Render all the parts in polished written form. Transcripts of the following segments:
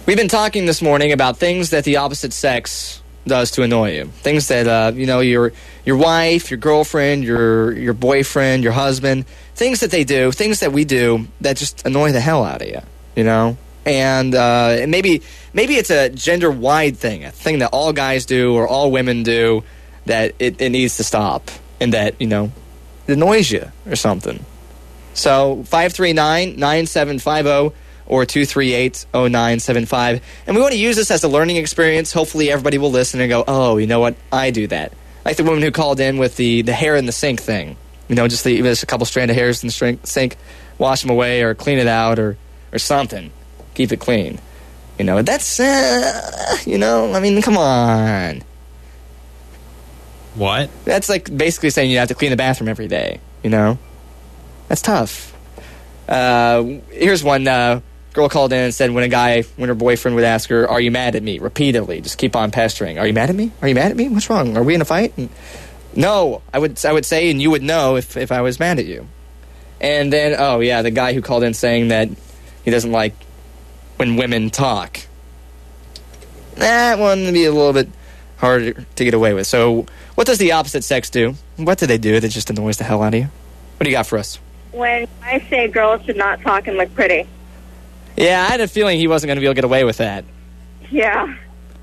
We've been talking this morning about things that the opposite sex does to annoy you. Things that, your wife, your girlfriend, your boyfriend, your husband, things that they do, things that we do that just annoy the hell out of you, And maybe it's a gender-wide thing, a thing that all guys do or all women do that it needs to stop and that, it annoys you or something. So 539-9750 or 238-0975. And we want to use this as a learning experience. Hopefully everybody will listen and go, oh, you know what? I do that. Like the woman who called in with the hair in the sink thing. Just a couple strand of hairs in the sink, wash them away or clean it out or something. Keep it clean. That's, come on. What? That's like basically saying you have to clean the bathroom every day, That's tough. Here's one girl called in and said when her boyfriend would ask her, are you mad at me? Repeatedly, just keep on pestering. Are you mad at me? Are you mad at me? What's wrong? Are we in a fight? And, no, I would say, and you would know if I was mad at you. And then, the guy who called in saying that he doesn't like when women talk. That one would be a little bit harder to get away with. So what does the opposite sex do? What do they do that just annoys the hell out of you? What do you got for us? When I say girls should not talk and look pretty. Yeah, I had a feeling he wasn't going to be able to get away with that. Yeah.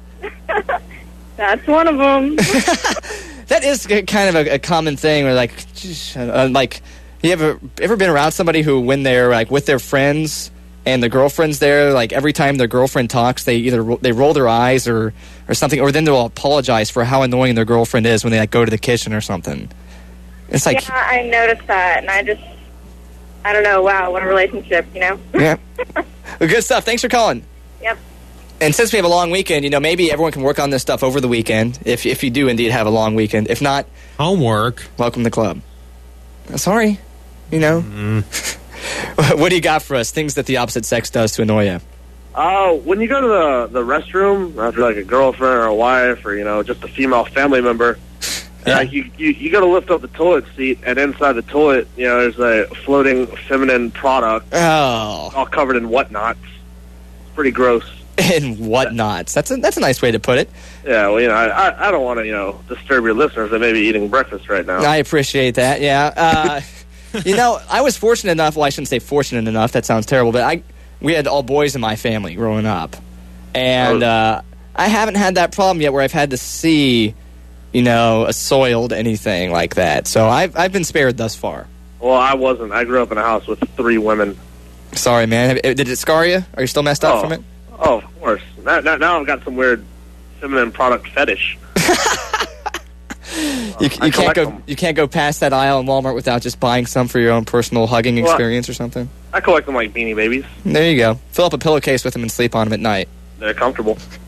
That's one of them. That is kind of a common thing where, you ever been around somebody who, when they're, with their friends and the girlfriend's there, every time their girlfriend talks, they roll their eyes or something, or then they'll apologize for how annoying their girlfriend is when they, go to the kitchen or something. It's yeah, I noticed that, and I don't know, wow, what a relationship, Yeah. Well, good stuff. Thanks for calling. Yep. And since we have a long weekend, maybe everyone can work on this stuff over the weekend, if you do indeed have a long weekend. If not... homework. Welcome to the club. Sorry. Mm-hmm. What do you got for us? Things that the opposite sex does to annoy you. When you go to the restroom, after a girlfriend or a wife or, just a female family member... Yeah. You got to lift up the toilet seat, and inside the toilet, there's a floating feminine product, all covered in whatnots. It's pretty gross. In whatnots? That's a nice way to put it. Yeah, well, I don't want to disturb your listeners. They may be eating breakfast right now. I appreciate that. Yeah, I was fortunate enough. Well, I shouldn't say fortunate enough. That sounds terrible. But we had all boys in my family growing up, and I haven't had that problem yet where I've had to see. A soiled anything like that. So I've been spared thus far. Well, I wasn't. I grew up in a house with 3 women. Sorry, man. Did it scar you? Are you still messed up from it? Oh, of course. Now I've got some weird feminine product fetish. You can't go past that aisle in Walmart without just buying some for your own personal hugging experience or something? I collect them like Beanie Babies. There you go. Fill up a pillowcase with them and sleep on them at night. They're comfortable.